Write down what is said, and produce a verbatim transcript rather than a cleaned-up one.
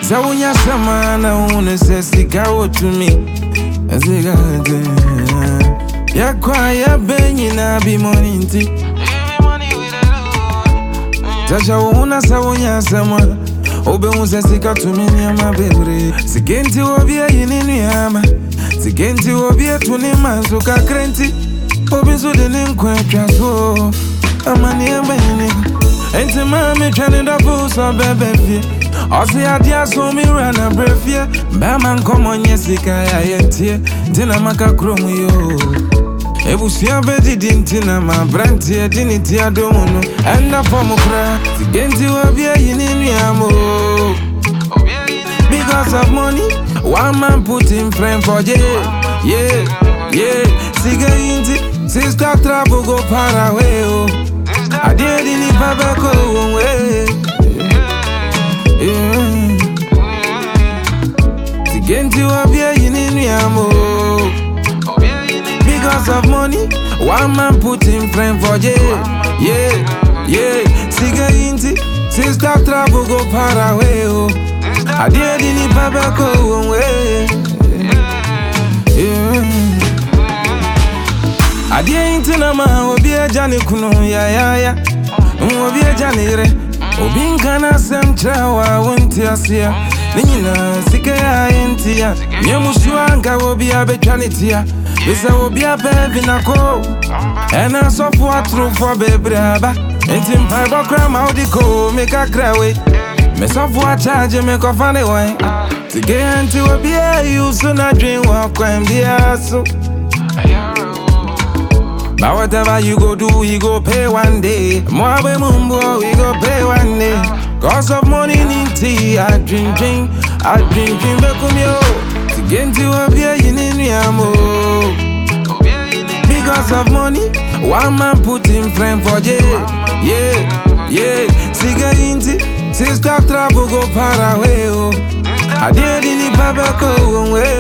Zawunya samana unese sikawo to me. Zigade. Ya kwa ya benyi na bi moninti. Tasha una zawunya samana. Obe unse sika to me ni ama bebre. Sigenti obie yini ama. Sigenti obie tuni mansuka krenti. Obe so de nkwa so. Amani amani. Enti mami trying to pull so baby. Osi adia so mi rana brefie. Bama nkomo nyesika ya yentie. Tina maka kromu yo. Ebusia bedi dintina ma brantie diniti adomuno. Enda fomu kra. Sigenti wabia yini amo. Because of money, one man put in frame for yeah, yeah, yeah. Siga inti, sister trouble go far away oh. I did in the papa go away. Sigenti wabia yini amo. Because of money, one man put in frame for yeah, yeah, yeah. Siga inti, sister trouble go far away oh. I did in the papa go away. I didn't know my obi a Johnny Kuno, ya ya ya. Obi a Johnny re. Obi kana sem trawa won't ya sia. Nina sike ya entia. Nyamushwanga obi a betanitia. Bisa obi a baby na ko. And I saw for true for baby aba. Entim paiba cram out the go make a cry. Me savoir charge me ko find way. To get into a beer you so not dream walk crime the so. But whatever you go do, you go pay one day. More be mumbo, we go pay one day. Cause of money in tea, I drink drink, I drink drink back on you. To get into a beer you need me amo. Because of money, one man put in frame for yeah, yeah, yeah. Siga inti. Sister trouble go far away oh. I did in the papa go away.